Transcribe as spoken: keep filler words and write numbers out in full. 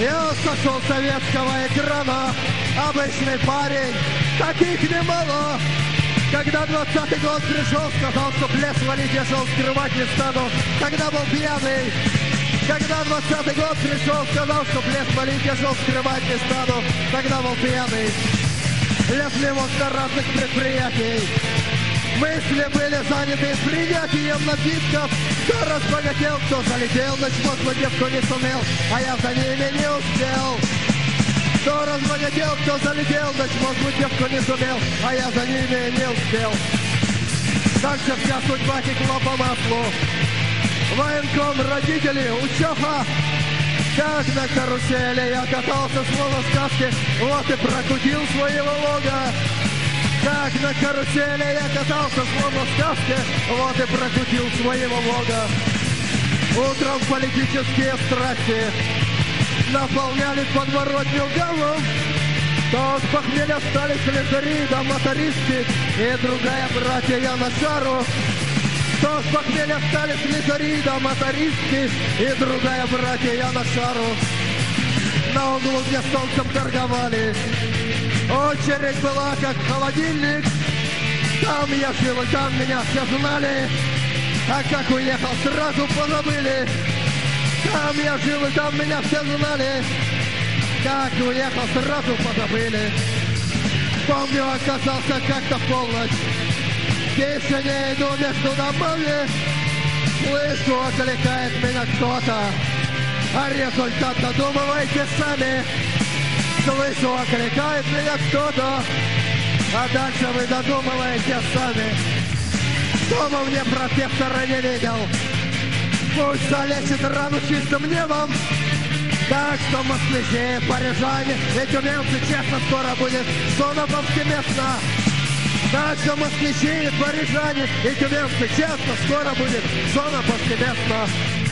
Я сошел с советского экрана, обычный парень, таких немало. Когда двадцатый год пришел, сказал, что пляс валить я шел, скрывать не стану, когда был пьяный. Когда двадцатый год пришел, сказал, что пляс валить я шел, скрывать не стану, когда был пьяный. Лезли вот до разных предприятий, мысли были заняты принятием напитков. Кто разбогател, кто залетел, на чмот девку не сумел, а я за ними не успел. Кто разбогател, кто залетел, на чмот девку не сумел, а я за ними не успел. Так же вся судьба текла по маслу. Военком, родители, учеха. Как на карусели я катался, словно в сказке, вот и прокрутил своего лога. Как на карусели я катался, словно в сказке, вот и прокрутил своего лога. Утром политические страсти наполняли подворотню галом. То с похмелья стали слесари да мотористы и другая братья я на шару. То с похмелья стали слесари да мотористы и другая братья я на шару. На углу, где солнцем торговали, очередь была как холодильник. Там я жил, и там меня все знали, а как уехал, сразу позабыли. Там я жил, и там меня все знали, как уехал, сразу позабыли. Помню, оказался как-то в полночь, в тишине иду между домами. Слышу, окликает меня кто-то, а результат додумывайте сами. Слышу, окликает меня кто-то, а дальше вы додумываете сами. Дома мне профессора не видел, пусть залечит рану чистым небом. Так что москвичи, парижане и тюменцы, честно, скоро будет зона повсеместно. Так что москвичи, парижане и тюменцы, честно, скоро будет зона повсеместно.